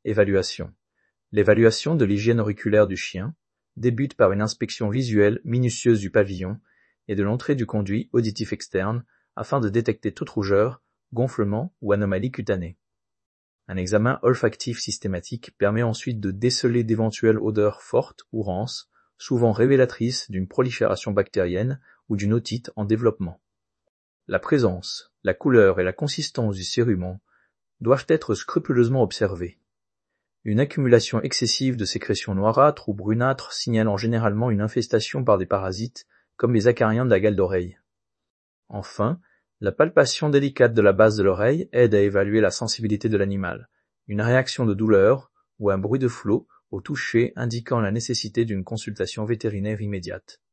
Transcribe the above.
Évaluation. L'évaluation de l'hygiène auriculaire du chien débute par une inspection visuelle minutieuse du pavillon et de l'entrée du conduit auditif externe afin de détecter toute rougeur, gonflement ou anomalie cutanée. Un examen olfactif systématique permet ensuite de déceler d'éventuelles odeurs fortes ou rances, souvent révélatrices d'une prolifération bactérienne ou d'une otite en développement. La présence, la couleur et la consistance du cérumen doivent être scrupuleusement observées. Une accumulation excessive de sécrétions noirâtres ou brunâtres signalant généralement une infestation par des parasites comme les acariens de la gale d'oreille. Enfin, la palpation délicate de la base de l'oreille aide à évaluer la sensibilité de l'animal, une réaction de douleur ou un bruit de flot au toucher indiquant la nécessité d'une consultation vétérinaire immédiate.